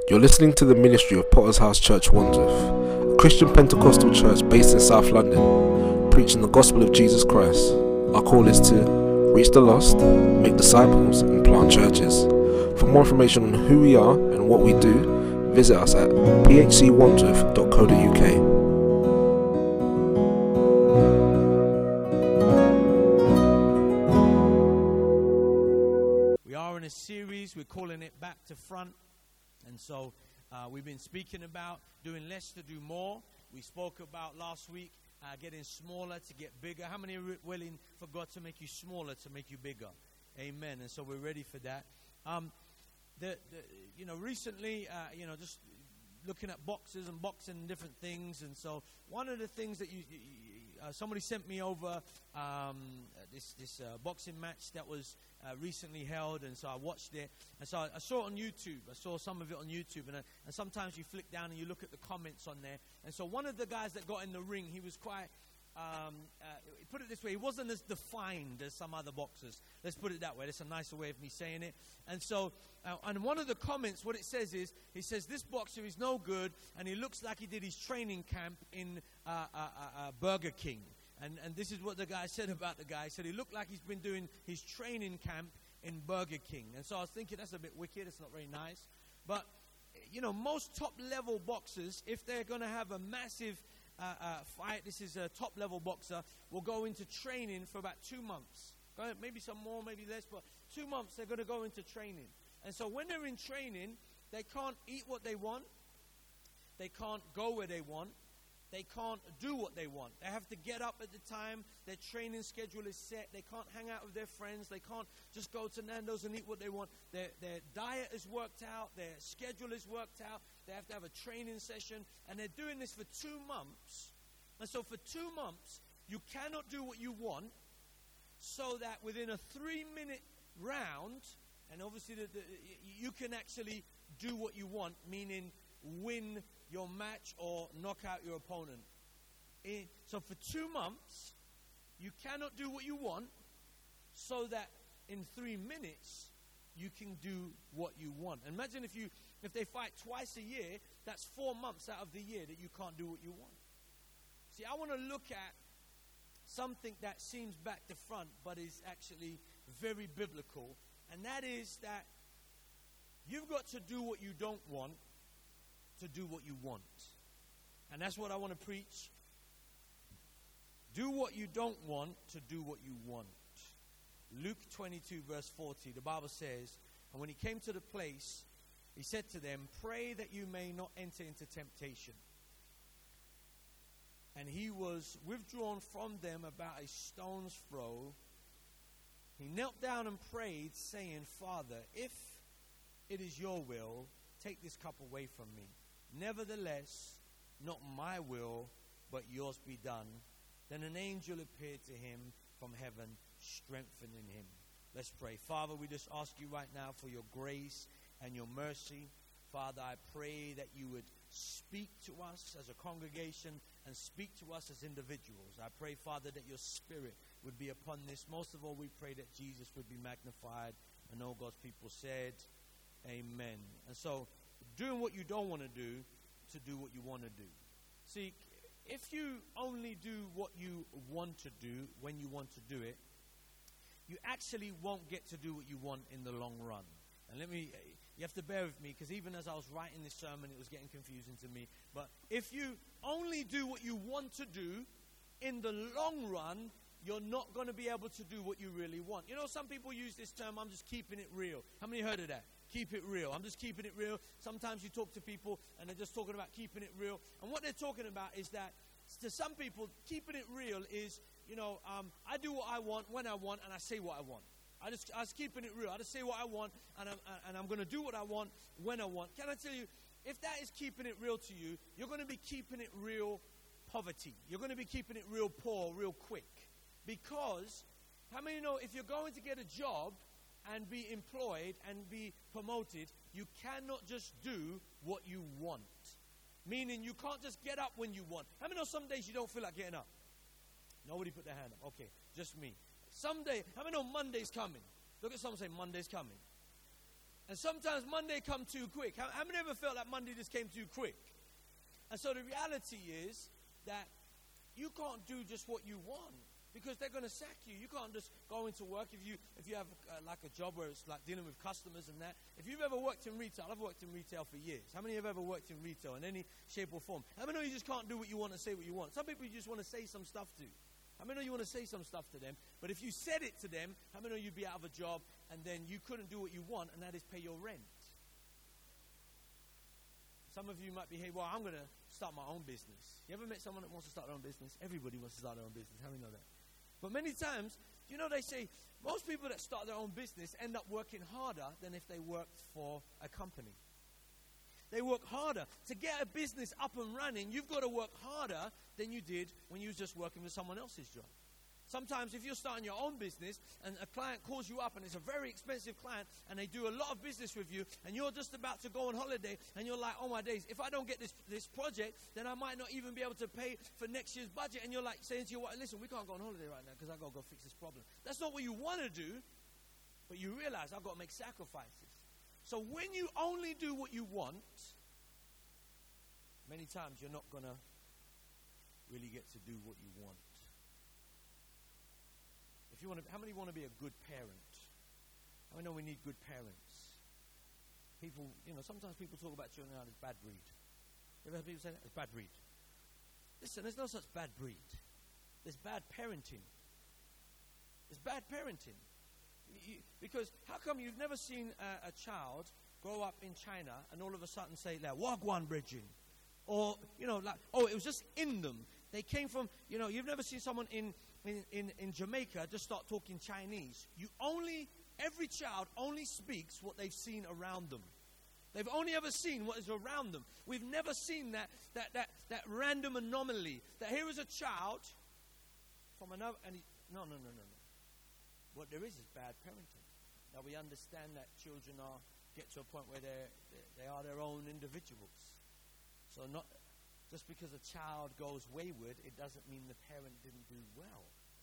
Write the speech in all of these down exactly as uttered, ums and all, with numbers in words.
You're listening to the ministry of Potter's House Church Wandsworth, a Christian Pentecostal church based in South London, preaching the gospel of Jesus Christ. Our call is to reach the lost, make disciples, and plant churches. For more information on who we are and what we do, visit us at p h c wandsworth dot co dot u k. We are in a series, we're calling it Back to Front. And so uh, we've been speaking about doing less to do more. We spoke about last week uh, getting smaller to get bigger. How many are willing for God to make you smaller to make you bigger? Amen. And so we're ready for that. Um, the, the you know, recently, uh, you know, just looking at boxes and boxing and different things. And so one of the things that you, you uh, somebody sent me over um, this this uh, boxing match that was uh, recently held, and so I watched it. And so I, I saw it on YouTube. I saw some of it on YouTube, and I, and sometimes you flick down and you look at the comments on there. And so one of the guys that got in the ring, he was quite. Um, uh, put it this way, he wasn't as defined as some other boxers. Let's put it that way. That's a nicer way of me saying it. And so, uh, and one of the comments, what it says is, he says, this boxer is no good, and he looks like he did his training camp in uh, uh, uh, uh, Burger King. And, and this is what the guy said about the guy. He said he looked like he's been doing his training camp in Burger King. And so I was thinking, that's a bit wicked. It's not very nice. But, you know, most top-level boxers, if they're going to have a massive Uh, uh, fight, this is a top-level boxer, will go into training for about two months. Maybe some more, maybe less, but two months they're going to go into training. And so when they're in training, they can't eat what they want. They can't go where they want. They can't do what they want. They have to get up at the time. Their training schedule is set. They can't hang out with their friends. They can't just go to Nando's and eat what they want. Their, their diet is worked out. Their schedule is worked out. They have to have a training session. And they're doing this for two months. And so for two months, you cannot do what you want, so that within a three-minute round, and obviously the, the, you can actually do what you want, meaning win your match or knock out your opponent. In, so for two months, you cannot do what you want, so that in three minutes, you can do what you want. And imagine if you if they fight twice a year, that's four months out of the year that you can't do what you want. See, I want to look at something that seems back to front, but is actually very biblical, and that is that you've got to do what you don't want to do what you want. And that's what I want to preach. Do what you don't want to do what you want. Luke twenty-two verse forty, the Bible says, and when he came to the place, he said to them, pray that you may not enter into temptation. And he was withdrawn from them about a stone's throw. He knelt down and prayed, saying, Father, if it is your will, take this cup away from me. Nevertheless, not my will, but yours be done. Then an angel appeared to him from heaven, strengthening him. Let's pray. Father, we just ask you right now for your grace and your mercy. Father, I pray that you would speak to us as a congregation and speak to us as individuals. I pray, Father, that your spirit would be upon this. Most of all, we pray that Jesus would be magnified. And all God's people said, amen. And so, doing what you don't want to do to do what you want to do. See, if you only do what you want to do when you want to do it, you actually won't get to do what you want in the long run. And let me, you have to bear with me, because even as I was writing this sermon, it was getting confusing to me. But if you only do what you want to do, in the long run, you're not going to be able to do what you really want. You know, some people use this term, I'm just keeping it real. How many heard of that? Keep it real. I'm just keeping it real. Sometimes you talk to people and they're just talking about keeping it real. And what they're talking about is that to some people, keeping it real is, you know, um, I do what I want, when I want, and I say what I want. I just, I was keeping it real. I just say what I want, and I'm, and I'm going to do what I want, when I want. Can I tell you, if that is keeping it real to you, you're going to be keeping it real poverty. You're going to be keeping it real poor, real quick. Because, how many know, if you're going to get a job and be employed and be promoted, you cannot just do what you want. Meaning you can't just get up when you want. How many know some days you don't feel like getting up? Nobody put their hand up. Okay, just me. Someday, how many know Monday's coming? Look at someone say, Monday's coming. And sometimes Monday come too quick. How, how many ever felt like Monday just came too quick? And so the reality is that you can't do just what you want because they're going to sack you. You can't just go into work if you if you have uh, like a job where it's like dealing with customers and that. If you've ever worked in retail, I've worked in retail for years. How many have ever worked in retail in any shape or form? How many know you just can't do what you want and say what you want? Some people you just want to say some stuff to. How many know you want to say some stuff to them? But if you said it to them, how many know you'd be out of a job and then you couldn't do what you want, and that is pay your rent? Some of you might be, hey, well, I'm going to start my own business. You ever met someone that wants to start their own business? Everybody wants to start their own business. How many know that? But many times, you know, they say most people that start their own business end up working harder than if they worked for a company. They work harder. To get a business up and running, you've got to work harder than you did when you were just working with someone else's job. Sometimes if you're starting your own business and a client calls you up and it's a very expensive client and they do a lot of business with you and you're just about to go on holiday and you're like, oh my days, if I don't get this this project, then I might not even be able to pay for next year's budget. And you're like saying to your wife, listen, we can't go on holiday right now because I've got to go fix this problem. That's not what you want to do, but you realize I've got to make sacrifices. So when you only do what you want, many times you're not going to really get to do what you want. If you want to, how many want to be a good parent? How many know we need good parents? People, you know, sometimes people talk about children as bad breed. You ever heard people say that? It's bad breed. Listen, there's no such bad breed. There's bad parenting. There's bad parenting. You, because how come you've never seen a, a child grow up in China and all of a sudden say, like, Wagwan bridging? Or, you know, like, oh, it was just in them. They came from, you know, you've never seen someone in In, in, in Jamaica just start talking Chinese. You only, every child only speaks what they've seen around them. They've only ever seen what is around them. We've never seen that that that, that random anomaly. That here is a child from another, and he, no, no, no, no, no. What there is is bad parenting. Now we understand that children are, get to a point where they're, they they are their own individuals. So not, just because a child goes wayward, it doesn't mean the parent didn't do well.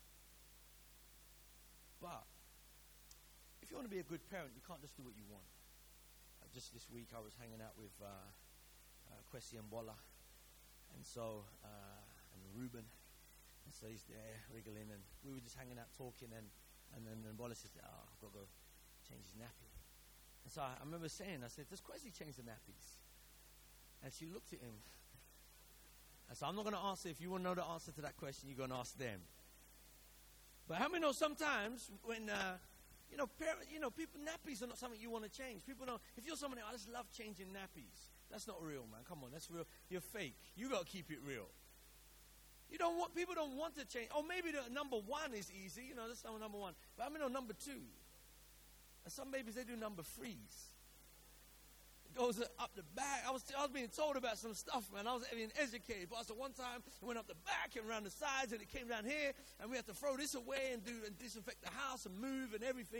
But if you want to be a good parent, you can't just do what you want. Uh, just this week, I was hanging out with uh, uh, Kwesi and Bola, and so uh, and Ruben, and so he's there wriggling, and we were just hanging out talking, and and then and Bola says, "Oh, I've got to go change his nappy." And so I, I remember saying, I said, "Does Kwesi change the nappies?" And she looked at him. And so I'm not going to answer. If you want to know the answer to that question, you're going to ask them. But how many know sometimes when, uh, you know, parent, you know, people, nappies are not something you want to change. People don't, if you're somebody, I just love changing nappies. That's not real, man. Come on, that's real. You're fake. You got to keep it real. You don't want, people don't want to change. Oh, maybe the number one is easy. You know, that's number one. But I mean, no, number two. And some babies, they do number threes. Goes up the back. I was I was being told about some stuff, man. I was being educated. But also one time, it went up the back and around the sides, and it came down here, and we had to throw this away and do and disinfect the house and move and everything.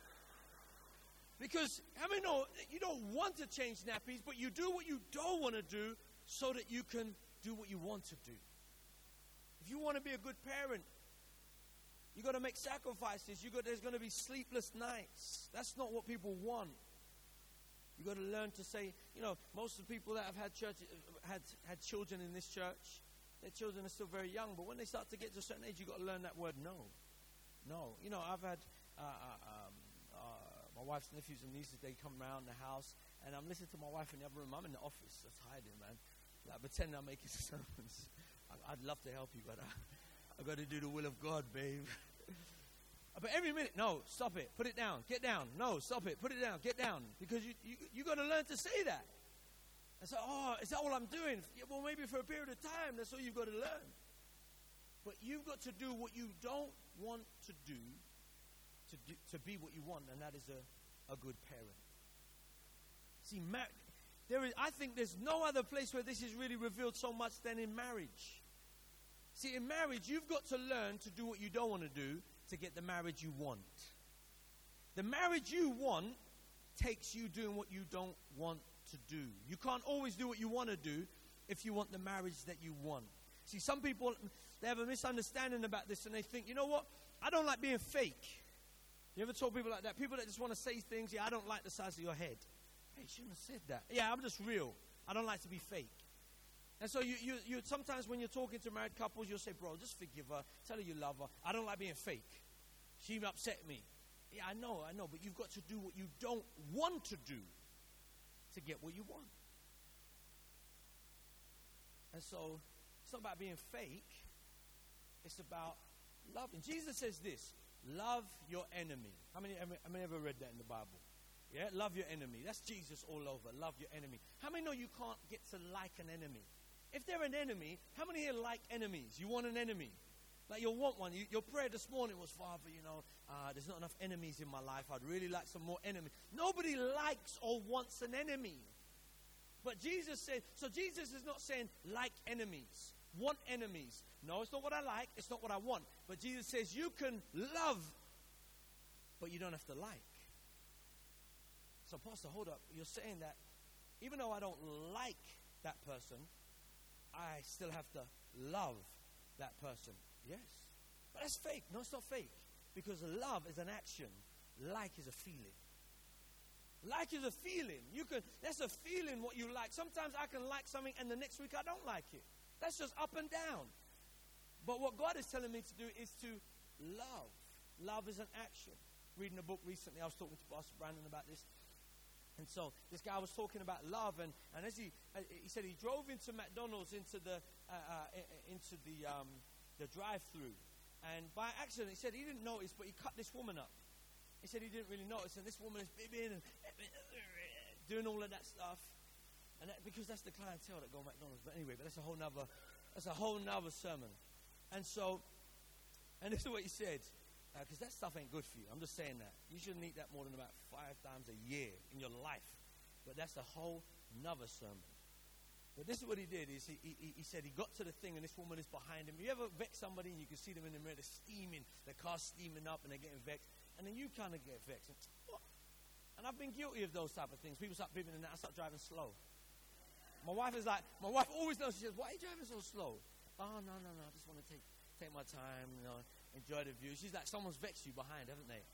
Because, I mean, no, you don't want to change nappies, but you do what you don't want to do so that you can do what you want to do. If you want to be a good parent, you got to make sacrifices. You got there's going to be sleepless nights. That's not what people want. You got to learn to say, you know, most of the people that have had church, had had children in this church, their children are still very young. But when they start to get to a certain age, you got to learn that word no, no. You know, I've had uh, uh, um, uh, my wife's nephews and nieces. They come around the house, and I'm listening to my wife in the other room. I'm in the office, just hiding, man, like pretending I'm making sermons. I, I'd love to help you, but I, I've got to do the will of God, babe. But every minute, no, stop it, put it down, get down, no, stop it, put it down, get down. Because you you, you got to learn to say that. And so, oh, is that all I'm doing? Yeah, well, maybe for a period of time, that's all you've got to learn. But you've got to do what you don't want to do to, do, to be what you want, and that is a, a good parent. See, mar- there is, I think there's no other place where this is really revealed so much than in marriage. See, in marriage, you've got to learn to do what you don't want to do to get the marriage you want. The marriage you want takes you doing what you don't want to do. You can't always do what you want to do if you want the marriage that you want. See, some people, they have a misunderstanding about this, and they think, you know what? I don't like being fake. You ever told people like that? People that just want to say things, yeah, I don't like the size of your head. Hey, you shouldn't have said that. Yeah, I'm just real. I don't like to be fake. And so you, you, you sometimes when you're talking to married couples, you'll say, bro, just forgive her. Tell her you love her. I don't like being fake. She upset me. Yeah, I know, I know, but you've got to do what you don't want to do to get what you want. And so it's not about being fake. It's about loving. Jesus says this, love your enemy. How many, how many ever read that in the Bible? Yeah, love your enemy. That's Jesus all over. Love your enemy. How many know you can't get to like an enemy? If they're an enemy, how many here like enemies? You want an enemy? Like you'll want one. You, your prayer this morning was, Father, you know, uh, there's not enough enemies in my life. I'd really like some more enemies. Nobody likes or wants an enemy. But Jesus said, so Jesus is not saying like enemies, want enemies. No, it's not what I like. It's not what I want. But Jesus says you can love, but you don't have to like. So, Pastor, hold up. You're saying that even though I don't like that person, I still have to love that person. Yes. But that's fake. No, it's not fake. Because love is an action. Like is a feeling. Like is a feeling. You can. That's a feeling what you like. Sometimes I can like something and the next week I don't like it. That's just up and down. But what God is telling me to do is to love. Love is an action. Reading a book recently, I was talking to Pastor Brandon about this. And so this guy was talking about love, and, and as he uh, he said he drove into McDonald's into the uh, uh, into the um, the drive-through, and by accident he said he didn't notice, but he cut this woman up. He said he didn't really notice, and this woman is bibbing and doing all of that stuff, and that, because that's the clientele that go to McDonald's. But anyway, but that's a whole nother that's a whole nother sermon. And so, and this is what he said. Because uh, that stuff ain't good for you. I'm just saying that. You shouldn't eat that more than about five times a year in your life. But that's a whole nother sermon. But this is what he did. Is he, he, he said he got to the thing and this woman is behind him. You ever vex somebody and you can see them in the mirror, they're steaming, the car's steaming up and they're getting vexed. And then you kind of get vexed. And, what? And I've been guilty of those type of things. People start bibbing and I start driving slow. My wife is like, my wife always knows. She says, why are you driving so slow? Oh, no, no, no. I just want to take take my time, you know. Enjoy the view. She's like, someone's vexed you behind, haven't they?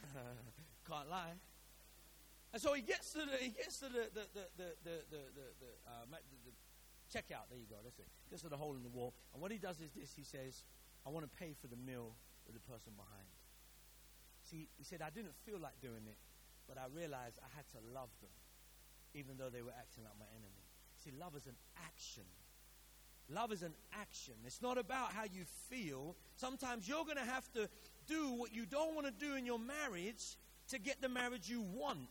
Can't lie. And so he gets to the he gets to the the the the the the, the, the, uh, the, the checkout. There you go. That's it. Gets to the hole in the wall. And what he does is this. He says, I want to pay for the meal with the person behind. See, he said, I didn't feel like doing it, but I realized I had to love them, even though they were acting like my enemy. See, love is an action. Love is an action. It's not about how you feel. Sometimes you're going to have to do what you don't want to do in your marriage to get the marriage you want.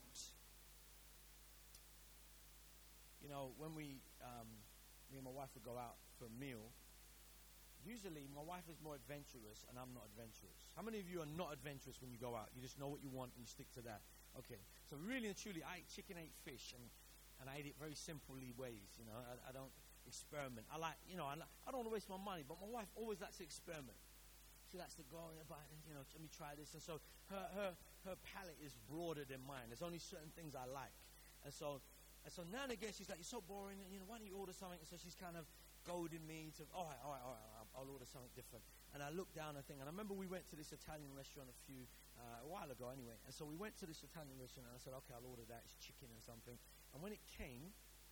You know, when we, um, me and my wife would go out for a meal, usually my wife is more adventurous and I'm not adventurous. How many of you are not adventurous when you go out? You just know what you want and you stick to that. Okay. So really and truly, I ate chicken, I ate fish, and, and I ate it very simply ways. You know, I, I don't experiment. I like, you know, I, like, I don't want to waste my money, but my wife always likes to experiment. She likes to go and buy, you know, let me try this. And so her her her palate is broader than mine. There's only certain things I like. And so and so now and again she's like, you're so boring, and you know, why don't you order something? And so she's kind of goading me to, all right, all right, all right, I'll, I'll order something different. And I looked down and think, and I remember we went to this Italian restaurant a few, uh, a while ago anyway. And so we went to this Italian restaurant and I said, okay, I'll order that. It's chicken and something. And when it came,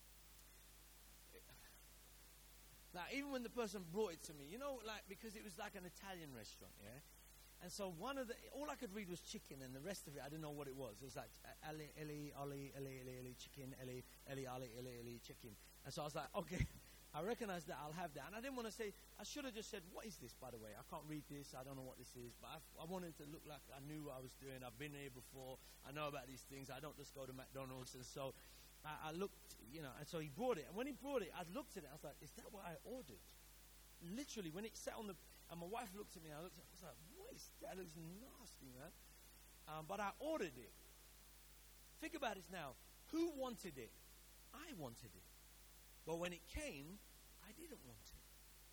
like, even when the person brought it to me, you know, like, because it was like an Italian restaurant, yeah? And so one of the, all I could read was chicken, and the rest of it, I didn't know what it was. It was like, Ali, Eli, Ali, Eli, Eli, Eli, chicken, Eli, Eli, Ali, Eli, Eli, chicken. And so I was like, okay, I recognize that, I'll have that. And I didn't want to say, I should have just said, what is this, by the way? I can't read this, I don't know what this is. But I, I wanted to look like I knew what I was doing. I've been here before, I know about these things. I don't just go to McDonald's. And so I, I looked, you know, and so he brought it. And when he brought it, I looked at it. I was like, is that what I ordered? Literally, when it sat on the, and my wife looked at me, I looked at it, I was like, what is that? It looks nasty, man. Um, but I ordered it. Think about this now. Who wanted it? I wanted it. But when it came, I didn't want it.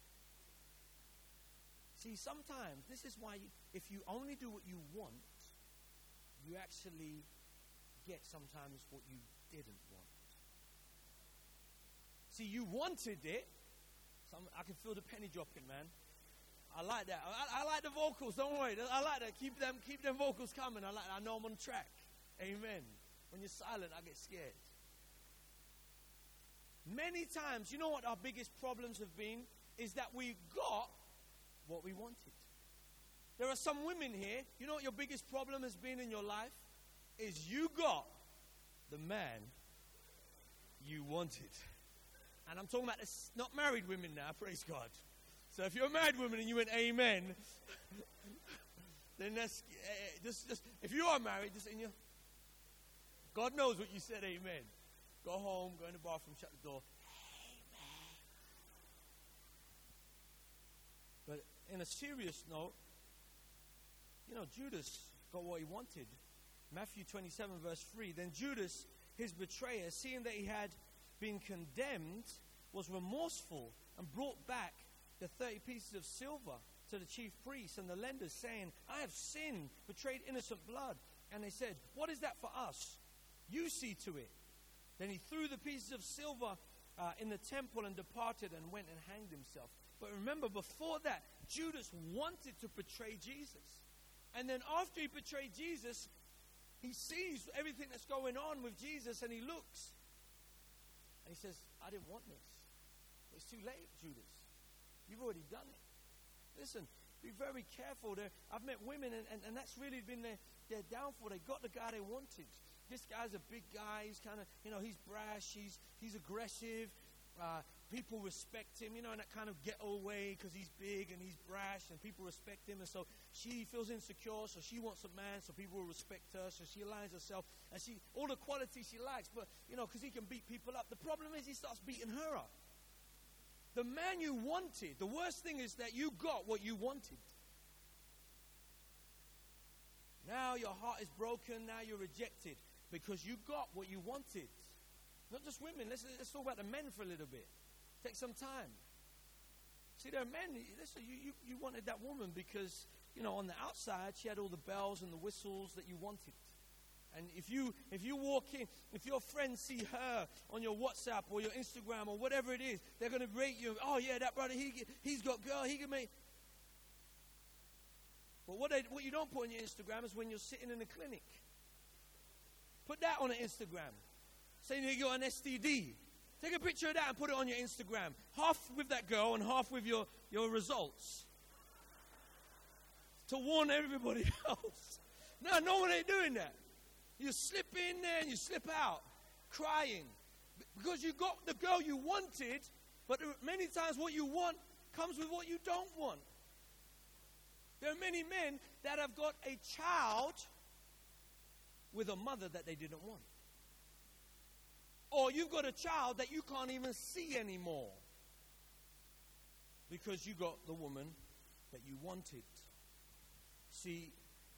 See, sometimes, this is why, you, if you only do what you want, you actually get sometimes what you didn't want. See, you wanted it. Some, I can feel the penny dropping, man. I like that. I, I like the vocals. Don't worry. I like that. Keep them, keep them vocals coming. I like. I know I'm on track. Amen. When you're silent, I get scared. Many times, you know what our biggest problems have been? Is that we got what we wanted. There are some women here, you know what your biggest problem has been in your life? Is you got the man you wanted. And I'm talking about this, not married women now, praise God. So if you're a married woman and you went amen, then that's, uh, just, just, if you are married, just in your, God knows what you said amen. Go home, go in the bathroom, shut the door. Amen. But in a serious note, you know, Judas got what he wanted. Matthew twenty-seven verse three. Then Judas, his betrayer, seeing that he had been condemned, was remorseful and brought back the thirty pieces of silver to the chief priests and the lenders, saying, I have sinned, betrayed innocent blood. And they said, what is that for us? You see to it. Then he threw the pieces of silver uh, in the temple and departed and went and hanged himself. But remember, before that, Judas wanted to betray Jesus. And then after he betrayed Jesus, he sees everything that's going on with Jesus and he looks. And he says, I didn't want this. It's too late, Judas. You've already done it. Listen, be very careful. There, I've met women and, and, and that's really been their, their downfall. They got the guy they wanted. This guy's a big guy. He's kind of, you know, he's brash. He's, he's aggressive. Uh, people respect him, you know, in that kind of ghetto way because he's big and he's brash and people respect him. And so she feels insecure, so she wants a man so people will respect her. So she aligns herself and she, all the qualities she likes, but, you know, because he can beat people up. The problem is he starts beating her up. The man you wanted, the worst thing is that you got what you wanted. Now your heart is broken, now you're rejected because you got what you wanted. Not just women, let's, let's talk about the men for a little bit. Take some time. See, there are men, listen, you, you, you wanted that woman because, you know, on the outside, she had all the bells and the whistles that you wanted. And if you if you walk in, if your friends see her on your WhatsApp or your Instagram or whatever it is, they're going to rate you. Oh, yeah, that brother, he, he's got girl, he can make. But what, they, what you don't put on your Instagram is when you're sitting in the clinic. Put that on the Instagram. Saying you got an S T D. Take a picture of that and put it on your Instagram. Half with that girl and half with your, your results. To warn everybody else. No, no one ain't doing that. You slip in there and you slip out crying. Because you got the girl you wanted, but many times what you want comes with what you don't want. There are many men that have got a child with a mother that they didn't want. Or you've got a child that you can't even see anymore because you got the woman that you wanted. See,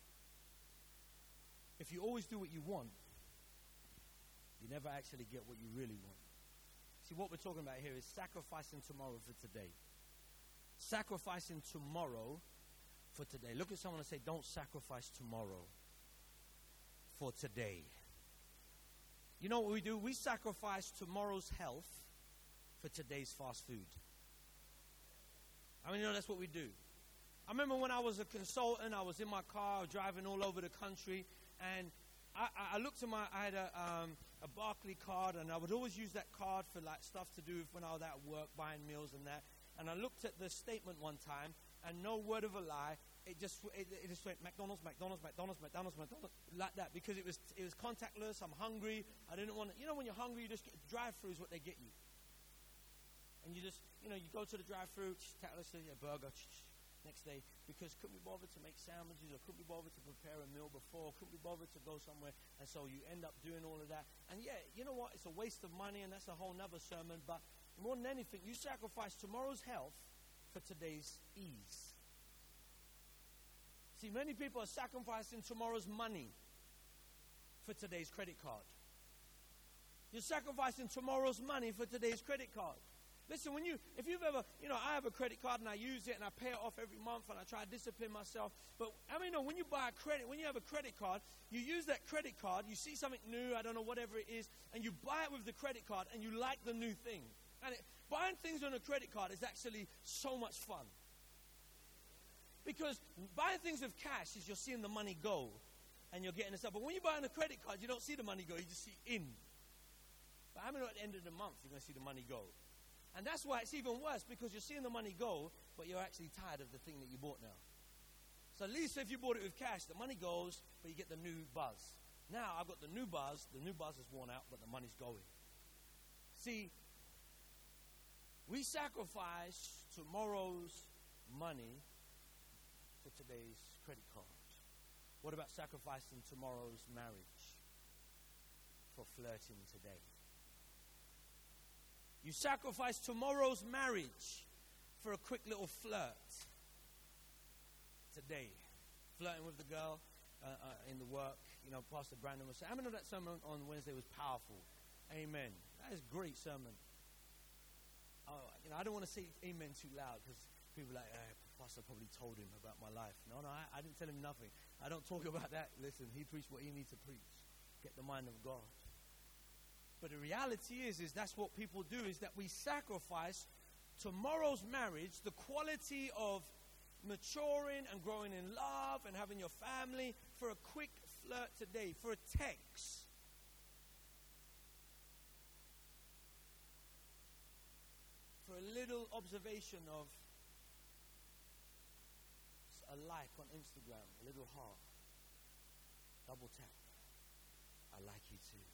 if you always do what you want, you never actually get what you really want. See, what we're talking about here is sacrificing tomorrow for today. Sacrificing tomorrow for today. Look at someone and say, don't sacrifice tomorrow for today. You know what we do? We sacrifice tomorrow's health for today's fast food. I mean, you know, that's what we do. I remember when I was a consultant, I was in my car driving all over the country, and I, I looked at my, I had a, um, a Barclay card, and I would always use that card for like stuff to do with when I was at work, buying meals and that. And I looked at the statement one time, and no word of a lie, it just it, it just went McDonald's, McDonald's, McDonald's, McDonald's, McDonald's, like that, because it was it was contactless. I'm hungry. I didn't want to. You know, when you're hungry, you just get drive-through is what they get you. And you just, you know, you go to the drive-through, contactless, a burger. Next day, because couldn't be bothered to make sandwiches or couldn't be bothered to prepare a meal before, couldn't be bothered to go somewhere, and so you end up doing all of that. And yeah, you know what? It's a waste of money, and that's a whole nother sermon. But more than anything, you sacrifice tomorrow's health for today's ease. See, many people are sacrificing tomorrow's money for today's credit card. You're sacrificing tomorrow's money for today's credit card. Listen, when you, if you've ever, you know, I have a credit card and I use it and I pay it off every month and I try to discipline myself. But I mean, you know, when you buy a credit, when you have a credit card, you use that credit card, you see something new, I don't know, whatever it is, and you buy it with the credit card and you like the new thing. And it, buying things on a credit card is actually so much fun. Because buying things with cash is you're seeing the money go and you're getting the stuff. But when you buy on a credit card, you don't see the money go, you just see in. But how many at the end of the month you're going to see the money go? And that's why it's even worse, because you're seeing the money go, but you're actually tired of the thing that you bought now. So at least if you bought it with cash, the money goes, but you get the new buzz. Now I've got the new buzz, the new buzz is worn out, but the money's going. See, we sacrifice tomorrow's money for today's credit card. What about sacrificing tomorrow's marriage for flirting today? You sacrifice tomorrow's marriage for a quick little flirt today. Flirting with the girl uh, uh, in the work. You know, Pastor Brandon was saying, I remember that sermon on Wednesday was powerful. Amen. That is a great sermon. Uh, you know, I don't want to say amen too loud because people are like, eh, Pastor probably told him about my life. No, no, I, I didn't tell him nothing. I don't talk about that. Listen, he preached what he needs to preach. Get the mind of God. But the reality is, is that's what people do, is that we sacrifice tomorrow's marriage, the quality of maturing and growing in love and having your family, for a quick flirt today, for a text. For a little observation of a like on Instagram, a little heart, double tap. I like you too.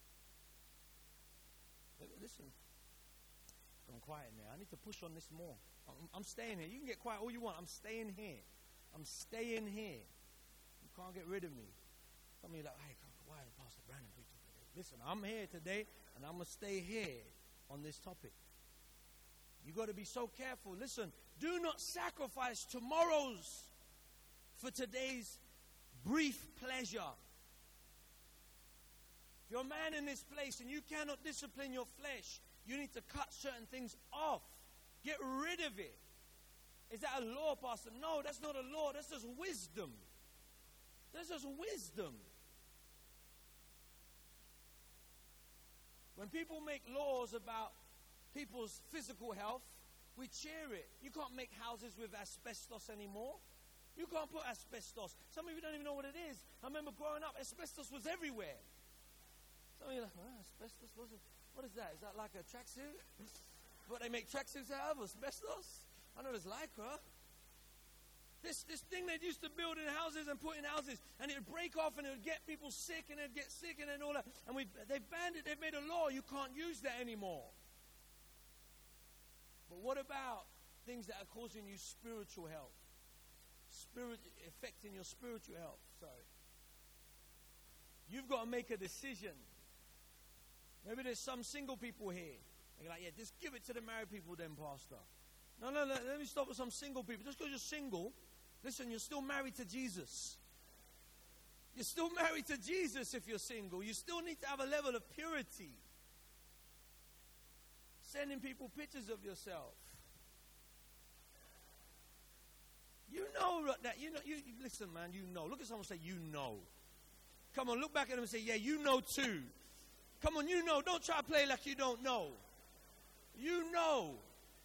Listen, I'm quiet now. I need to push on this more. I'm, I'm staying here. You can get quiet all you want. I'm staying here. I'm staying here. You can't get rid of me. Some of you are like, hey, why is Pastor Brandon preaching today? Listen, I'm here today, and I'm going to stay here on this topic. You got to be so careful. Listen, do not sacrifice tomorrow's for today's brief pleasure. If you're a man in this place and you cannot discipline your flesh, you need to cut certain things off. Get rid of it. Is that a law, Pastor? No, that's not a law. That's just wisdom. That's just wisdom. When people make laws about people's physical health, we cheer it. You can't make houses with asbestos anymore. You can't put asbestos. Some of you don't even know what it is. I remember growing up, asbestos was everywhere. Some of you are like, oh, asbestos? What is, what is that? Is that like a tracksuit? What they make tracksuits out of? Asbestos? I know there's lycra. This this thing they used to build in houses and put in houses, and it would break off and it would get people sick and they'd get sick and then all that. And we they've banned it. They've made a law. You can't use that anymore. But what about things that are causing you spiritual health? Spirit affecting your spiritual health. Sorry. You've got to make a decision. Maybe there's some single people here. They're like, yeah, just give it to the married people then, Pastor. No, no, no, let me stop with some single people. Just because you're single, listen, you're still married to Jesus. You're still married to Jesus if you're single. You still need to have a level of purity. Sending people pictures of yourself. You know that. You know. You listen, man. You know. Look at someone and say, "You know." Come on, look back at them and say, "Yeah, you know too." Come on, you know. Don't try to play like you don't know. You know.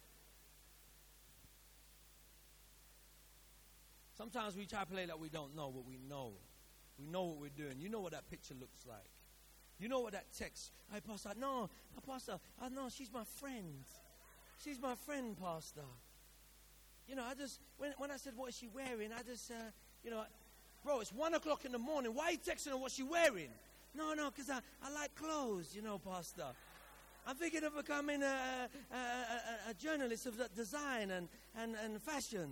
Sometimes we try to play like we don't know what we know. We know what we're doing. You know what that picture looks like. You know what that text. Hey, Pastor, no, Pastor, I know she's my friend. She's my friend, Pastor. You know, I just, when when I said, what is she wearing, I just, uh, you know, bro, it's one o'clock in the morning. Why are you texting her what she wearing? No, no, because I, I like clothes, you know, Pastor. I'm thinking of becoming a, a, a, a journalist of design and, and, and fashion.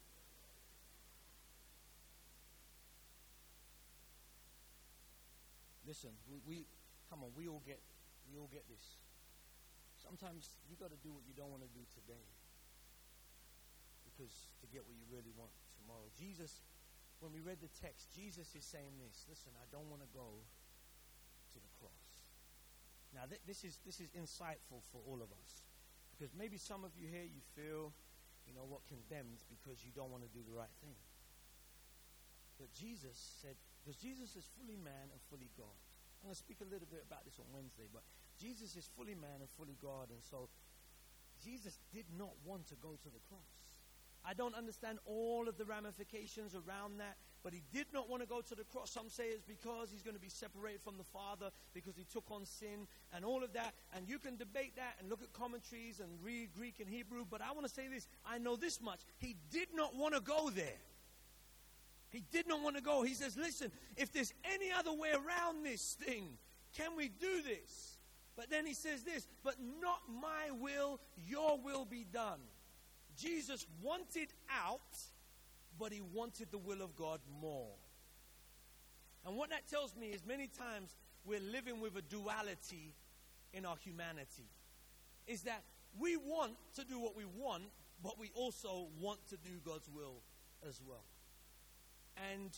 Listen, we, we come on, we all get, we all get this. Sometimes you got to do what you don't want to do today, because to get what you really want tomorrow. Jesus, when we read the text, Jesus is saying this. Listen, I don't want to go to the cross. Now, th- this is this is insightful for all of us, because maybe some of you here, you feel, you know what, condemned because you don't want to do the right thing. But Jesus said, because Jesus is fully man and fully God. I'm going to speak a little bit about this on Wednesday, but Jesus is fully man and fully God, and so Jesus did not want to go to the cross. I don't understand all of the ramifications around that, but he did not want to go to the cross. Some say it's because he's going to be separated from the Father because he took on sin and all of that. And you can debate that and look at commentaries and read Greek and Hebrew, but I want to say this. I know this much. He did not want to go there. He did not want to go. He says, listen, if there's any other way around this thing, can we do this? But then he says this, but not my will, your will be done. Jesus wanted out, but he wanted the will of God more. And what that tells me is many times we're living with a duality in our humanity. Is that we want to do what we want, but we also want to do God's will as well. And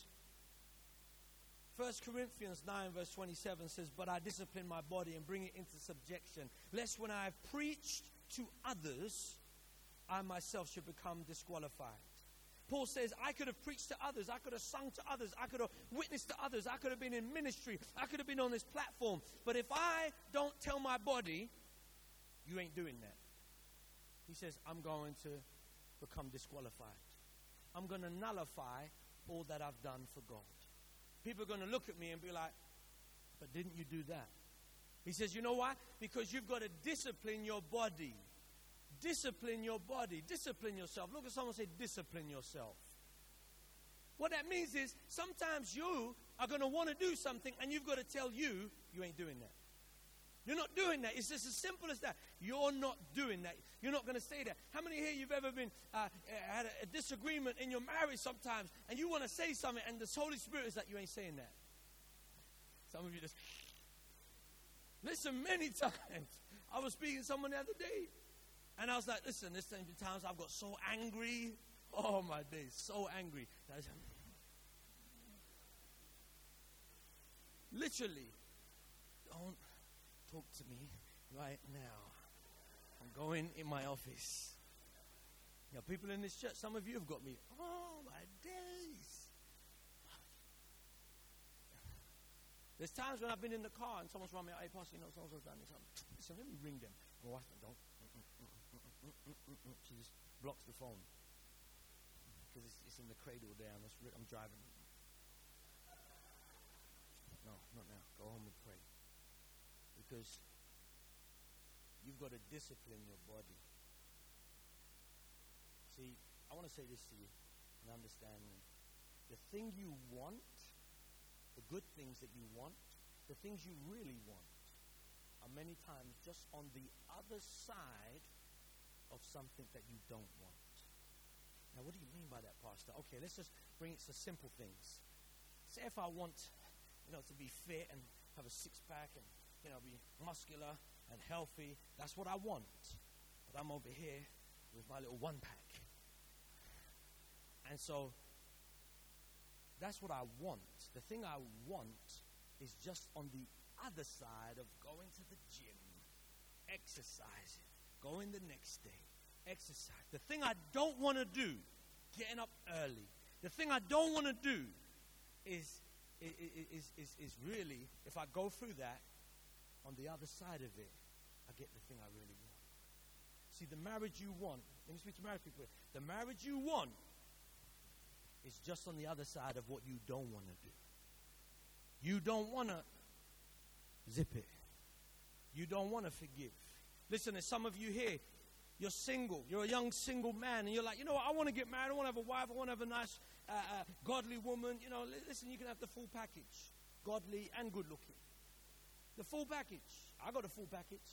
First Corinthians nine verse twenty-seven says, but I discipline my body and bring it into subjection, lest when I have preached to others, I myself should become disqualified. Paul says, I could have preached to others, I could have sung to others, I could have witnessed to others, I could have been in ministry, I could have been on this platform. But if I don't tell my body, you ain't doing that. He says, I'm going to become disqualified. I'm going to nullify all that I've done for God. People are going to look at me and be like, but didn't you do that? He says, you know why? Because you've got to discipline your body. Discipline your body. Discipline yourself. Look at someone and say, discipline yourself. What that means is sometimes you are going to want to do something and you've got to tell you, you ain't doing that. You're not doing that. It's just as simple as that. You're not doing that. You're not going to say that. How many here you've ever been uh, had a, a disagreement in your marriage sometimes and you want to say something and the Holy Spirit is like, you ain't saying that. Some of you just... Listen, many times. I was speaking to someone the other day and I was like, listen, there's been times I've got so angry. Oh, my days, so angry. Literally, don't talk to me right now. I'm going in my office. You know, people in this church, some of you have got me. Oh, my days. There's times when I've been in the car and someone's run me out, hey, Pastor, you know, someone's done this. Listen, let me ring them. My wife, don't. She just blocks the phone. Because it's, it's in the cradle there. I'm, I'm driving. No, not now. Go home and pray. Because you've got to discipline your body. See, I want to say this to you and understand me. The thing you want, the good things that you want, the things you really want, are many times just on the other side of something that you don't want. Now, what do you mean by that, Pastor? Okay, let's just bring it to simple things. Say if I want, you know, to be fit and have a six-pack and, you know, be muscular and healthy. That's what I want. But I'm over here with my little one-pack. And so that's what I want. The thing I want is just on the other side of going to the gym, exercising, going the next day, exercise. The thing I don't want to do, getting up early. The thing I don't want to do is, is, is, is really, if I go through that, on the other side of it, I get the thing I really want. See, the marriage you want, let me speak to married people. The marriage you want is just on the other side of what you don't want to do. You don't want to zip it. You don't want to forgive. Listen, there's some of you here, you're single. You're a young single man, and you're like, you know what, I want to get married. I want to have a wife. I want to have a nice, uh, uh, godly woman. You know, listen, you can have the full package, godly and good looking. The full package. I got a full package.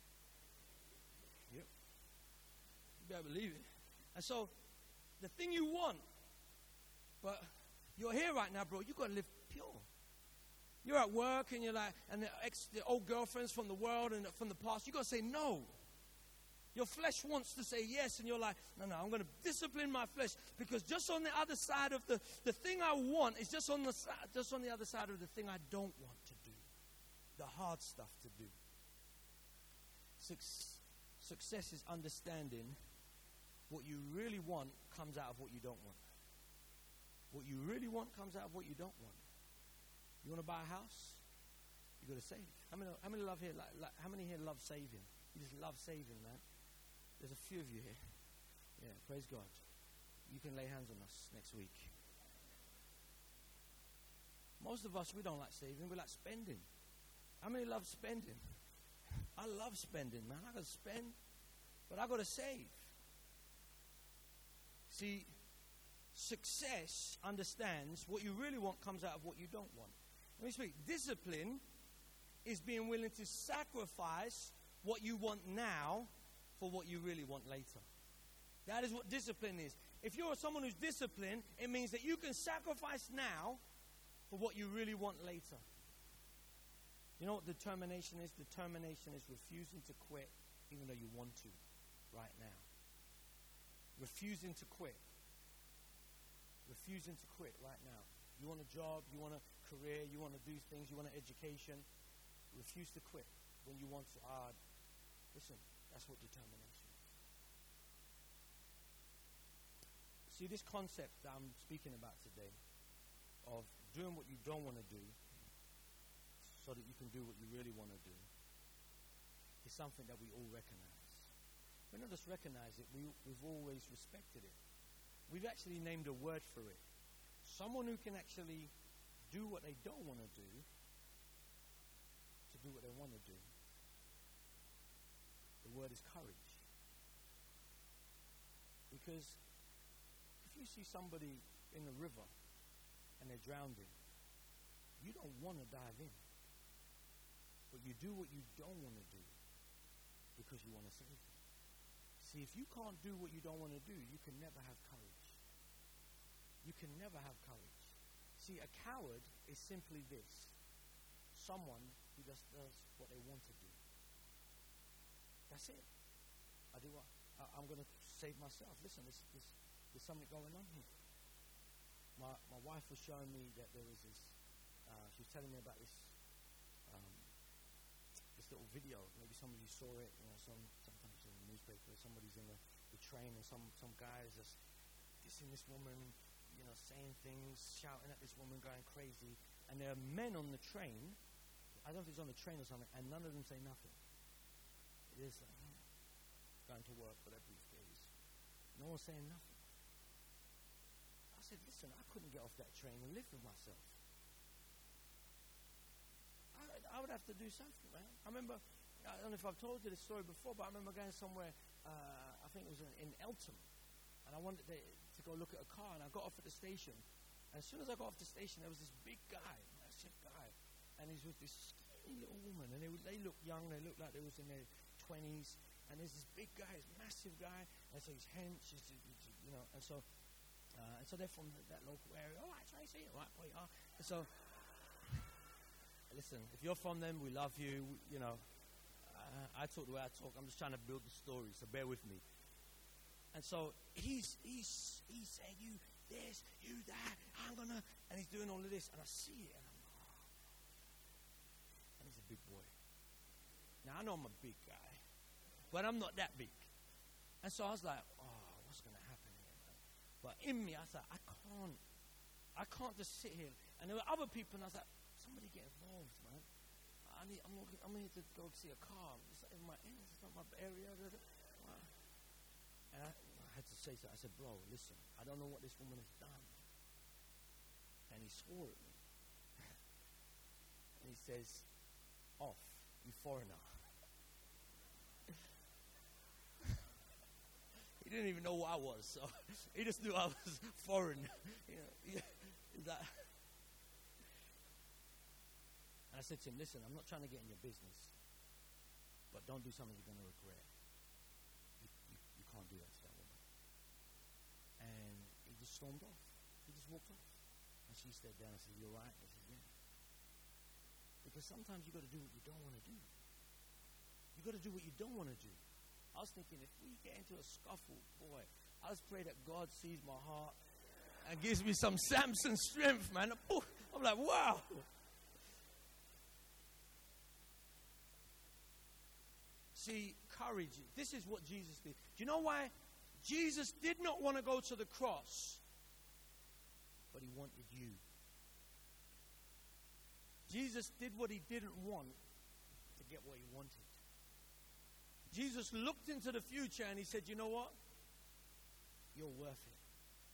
Yep. You better believe it. And so, the thing you want, but you're here right now, bro. You got to live pure. You're at work and you're like, and the ex, the old girlfriends from the world and from the past. You got to say no. Your flesh wants to say yes, and you're like, no, no, I'm going to discipline my flesh because just on the other side of the the thing I want is just on the just on the other side of the thing I don't want to do, the hard stuff to do. Success is understanding what you really want comes out of what you don't want. What you really want comes out of what you don't want. You want to buy a house? You got to save. How many? How many love here? Like, like, how many here love saving? You just love saving, man. There's a few of you here. Yeah, praise God. you can lay hands on us next week. Most of us, we don't like saving. We like spending. How many love spending? I love spending, man. I got to spend, but I got to save. See, success understands what you really want comes out of what you don't want. Let me speak. Discipline is being willing to sacrifice what you want now for what you really want later. That is what discipline is. If you're someone who's disciplined, it means that you can sacrifice now for what you really want later. You know what determination is? Determination is refusing to quit even though you want to right now. Refusing to quit. Refusing to quit right now. You want a job, you want a career, you want to do things, you want an education. Refuse to quit when you want to. Ah, listen, that's what determination is. See, this concept that I'm speaking about today of doing what you don't want to do so that you can do what you really want to do is something that we all recognize. We not just recognize it, we, we've always respected it. We've actually named a word for it. Someone who can actually do what they don't want to do to do what they want to do. The word is courage. Because if you see somebody in the river and they're drowning, you don't want to dive in. But you do what you don't want to do because you want to save them. See, if you can't do what you don't want to do, you can never have courage. You can never have courage. See, a coward is simply this. Someone who just does what they want to do. That's it. I do what? I, I'm going to save myself. Listen, there's, there's, there's something going on here. My my wife was showing me that there was this, uh, she was telling me about this um, this little video. Maybe some of you saw it, you know, some sometimes in the newspaper, somebody's in the, the train and some, some guy is just dissing this woman, you know, saying things, shouting at this woman, going crazy. And there are men on the train, I don't know if it's on the train or something, and none of them say nothing. It is like, hmm, going to work with a briefcase. No one's saying nothing. I said, listen, I couldn't get off that train and live with myself. I, I would have to do something, man. I remember, I don't know if I've told you this story before, but I remember going somewhere, uh, I think it was in, in Eltham, and I wanted to, to go look at a car, and I got off at the station. And as soon as I got off the station, there was this big guy, massive guy, and he's with this skinny little woman, and they, they looked young, they looked like they was in their twenties, and there's this big guy, this massive guy, and so he's hench, he's, you know, and so, uh, and so they're from that local area. All right, Tracy, all right, where you are. And so, listen, if you're from them, we love you, we, you know, uh, I talk the way I talk, I'm just trying to build the story, so bear with me. And so, he's, he's, he's saying, you this, you that, I'm gonna, and he's doing all of this, and I see it, and I'm like, oh, and he's a big boy. Now, I know I'm a big guy, but I'm not that big. And so I was like, oh, what's going to happen here, man? But in me, I was like, I can't, I can't just sit here. And there were other people, and I was like, somebody get involved, man. I need, I'm, looking, I'm here to go see a car. It's not in my, it's not my area. And I, I had to say to her, I said, bro, listen, I don't know what this woman has done. And he swore at me. And he says, off, you foreigner. He didn't even know what I was, so he just knew I was foreign. You know, is that? And I said to him, listen, I'm not trying to get in your business, but don't do something you're going to regret. You, you, you can't do that to that woman. And he just stormed off. He just walked off. And she stepped down and said, you're right. I said, yeah. Because sometimes you got to do what you don't want to do. You got to do what you don't want to do. I was thinking, if we get into a scuffle, boy, I just pray that God sees my heart and gives me some Samson strength, man. I'm like, wow. See, courage. This is what Jesus did. Do you know why? Jesus did not want to go to the cross, but he wanted you. Jesus did what he didn't want to get what he wanted. Jesus looked into the future and he said, you know what? You're worth it.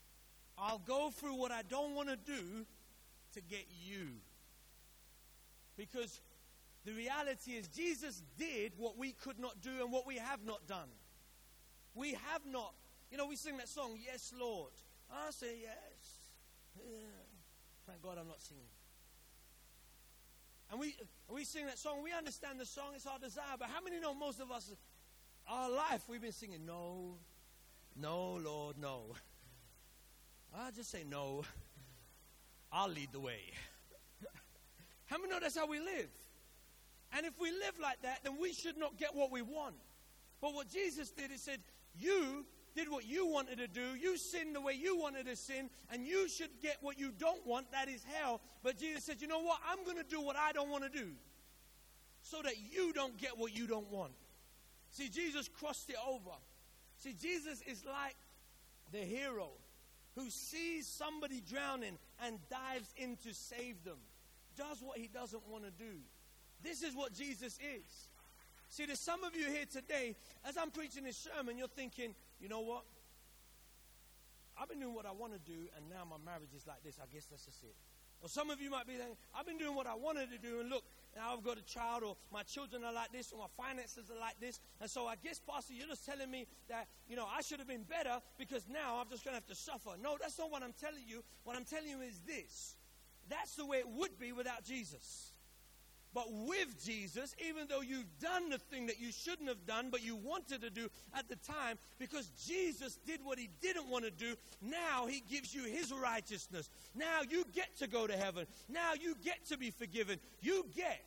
I'll go through what I don't want to do to get you. Because the reality is Jesus did what we could not do and what we have not done. We have not. You know, we sing that song, Yes, Lord. I say yes. Yeah. Thank God I'm not singing. And we we sing that song. We understand the song. It's our desire. But how many know most of us, our life, we've been singing, no, no, Lord, no. I'll just say no. I'll lead the way. How many know that's how we live? And if we live like that, then we should not get what we want. But what Jesus did, he said, you did what you wanted to do. You sinned the way you wanted to sin. And you should get what you don't want. That is hell. But Jesus said, you know what? I'm going to do what I don't want to do. So that you don't get what you don't want. See, Jesus crossed it over. See, Jesus is like the hero who sees somebody drowning and dives in to save them. Does what he doesn't want to do. This is what Jesus is. See, there's some of you here today, as I'm preaching this sermon, you're thinking, you know what? I've been doing what I want to do, and now my marriage is like this. I guess that's just it. Or some of you might be thinking, I've been doing what I wanted to do, and look, now I've got a child, or my children are like this, or my finances are like this. And so I guess, Pastor, you're just telling me that, you know, I should have been better because now I'm just going to have to suffer. No, that's not what I'm telling you. What I'm telling you is this. That's the way it would be without Jesus. But with Jesus, even though you've done the thing that you shouldn't have done, but you wanted to do at the time, because Jesus did what he didn't want to do, now he gives you his righteousness. Now you get to go to heaven. Now you get to be forgiven. You get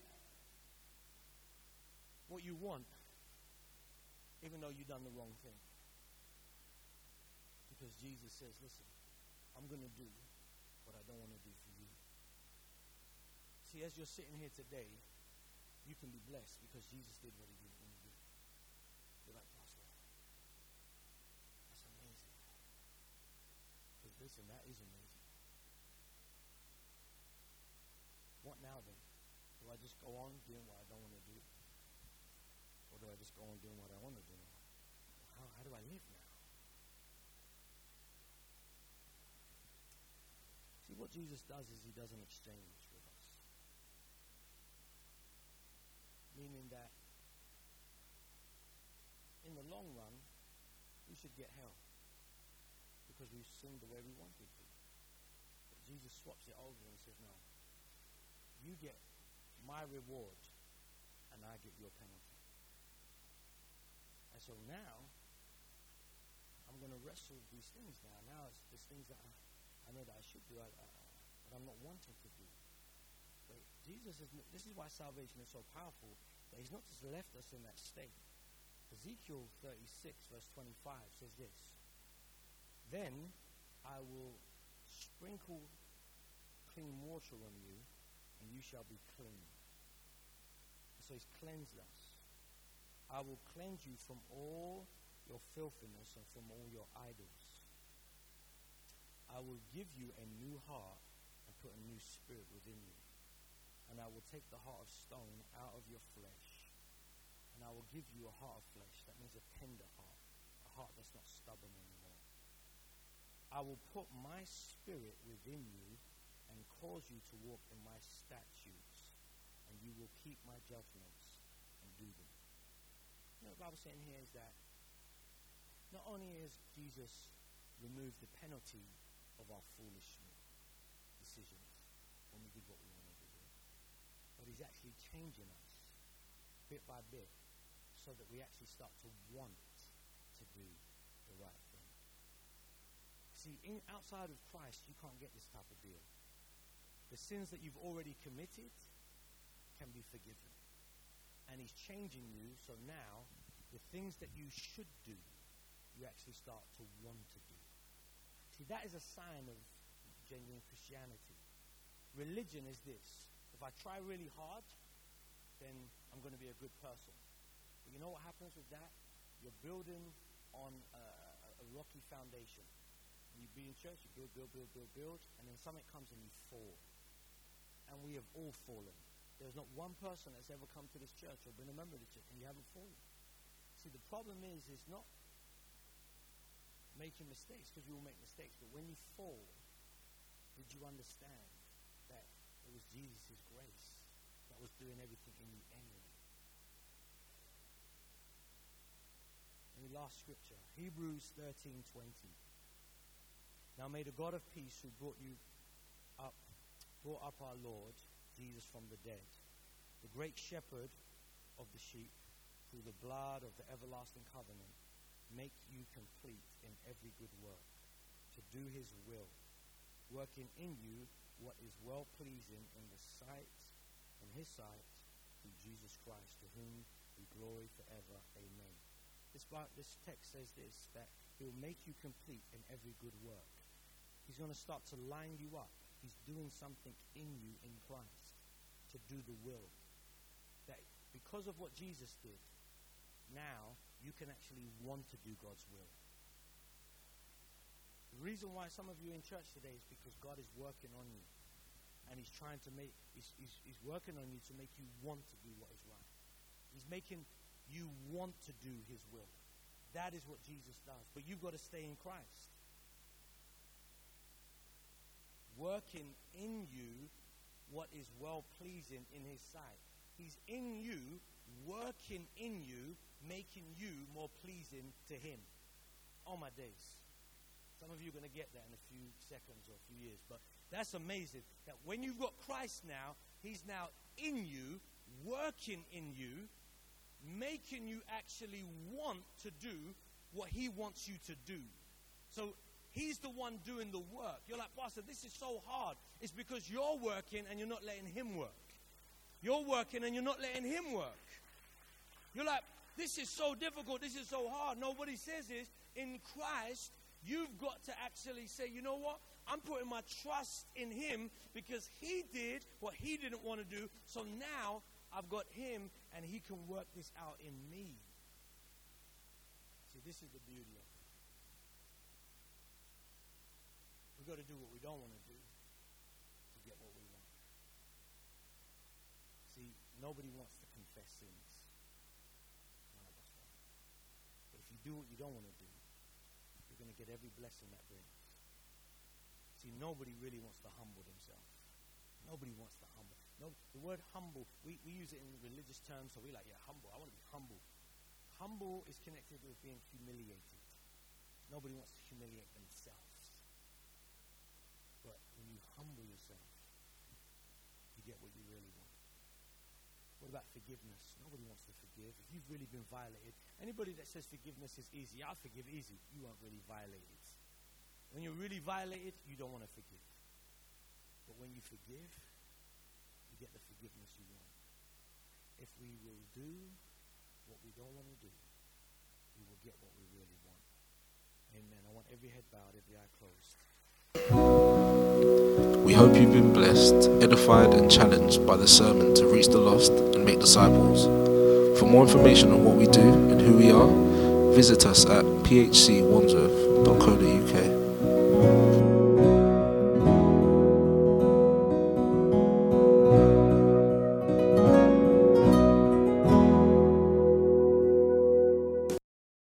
what you want, even though you've done the wrong thing. Because Jesus says, listen, I'm going to do what I don't want to do for you. See, as you're sitting here today, you can be blessed because Jesus did what he didn't want to do. You're like, Pastor, that's amazing. Because listen, that is amazing. What now then? Do I just go on doing what I don't want to do? Or do I just go on doing what I want to do now? How, how do I live now? See, what Jesus does is he does an exchange with us. Meaning that in the long run, we should get hell because we've sinned the way we wanted to. But Jesus swaps it over and says, no, you get my reward and I get your penalty. And so now, I'm going to wrestle with these things now. Now it's there's things that I, I know that I should do, I, I, but I'm not wanting to do. But Jesus is, this is why salvation is so powerful, that he's not just left us in that state. Ezekiel thirty-six verse twenty-five says this, then I will sprinkle clean water on you, and you shall be clean. And so he's cleansed us. I will cleanse you from all your filthiness and from all your idols. I will give you a new heart and put a new spirit within you. And I will take the heart of stone out of your flesh, and I will give you a heart of flesh. That means a tender heart, a heart that's not stubborn anymore. I will put my spirit within you and cause you to walk in my statutes, and you will keep my judgments and do them. You know, what the Bible's saying here is that not only has Jesus removed the penalty of our foolish decisions when we did what we wanted to do, but he's actually changing us bit by bit so that we actually start to want to do the right thing. See, in, outside of Christ, you can't get this type of deal. The sins that you've already committed can be forgiven. And he's changing you, so now the things that you should do, you actually start to want to do. See, that is a sign of genuine Christianity. Religion is this. If I try really hard, then I'm going to be a good person. But you know what happens with that? You're building on a, a rocky foundation. You be in church, you build, build, build, build, build, and then something comes and you fall. And we have all fallen. There's not one person that's ever come to this church or been a member of the church and you haven't fallen. See, the problem is, is not, making mistakes, because we will make mistakes. But when you fall, did you understand that it was Jesus' grace that was doing everything in you anyway? And the last scripture, Hebrews thirteen twenty. Now may the God of peace, who brought you up, brought up our Lord Jesus from the dead, the great shepherd of the sheep, through the blood of the everlasting covenant, make you complete in every good work, to do his will, working in you what is well-pleasing in the sight, in his sight, through Jesus Christ, to whom be glory forever. Amen. This, this text says this, that he will make you complete in every good work. He's going to start to line you up. He's doing something in you in Christ to do the will. That because of what Jesus did, now you can actually want to do God's will. The reason why some of you in church today is because God is working on you. And he's trying to make, he's, he's, he's working on you to make you want to do what is right. He's making you want to do his will. That is what Jesus does. But you've got to stay in Christ. Working in you what is well-pleasing in his sight. He's in you, working in you, making you more pleasing to him. Oh my days. Some of you are going to get that in a few seconds or a few years. But that's amazing. That when you've got Christ now, he's now in you, working in you, making you actually want to do what he wants you to do. So he's the one doing the work. You're like, Pastor, this is so hard. It's because you're working and you're not letting him work. You're working and you're not letting him work. You're like, this is so difficult. This is so hard. No, what he says is, in Christ, you've got to actually say, you know what? I'm putting my trust in him because he did what he didn't want to do. So now I've got him and he can work this out in me. See, this is the beauty of it. We've got to do what we don't want to do to get what we want. See, nobody wants to confess sins. None of us want. But if you do what you don't want to do, you're going to get every blessing that brings. See, nobody really wants to humble themselves. Nobody wants to humble. No, the word humble, we, we use it in religious terms, so we're like, yeah, humble. I want to be humble. Humble is connected with being humiliated. Nobody wants to humiliate themselves. But when you humble yourself, you get what you really want. What about forgiveness? Nobody wants to forgive. If you've really been violated, anybody that says forgiveness is easy, I'll forgive easy, you aren't really violated. When you're really violated, you don't want to forgive. But when you forgive, you get the forgiveness you want. If we will do what we don't want to do, we will get what we really want. Amen. I want every head bowed, every eye closed. We hope you've been blessed, edified and challenged by the sermon to reach the lost and make disciples. For more information on what we do and who we are, visit us at p h c wandsworth dot co dot u k.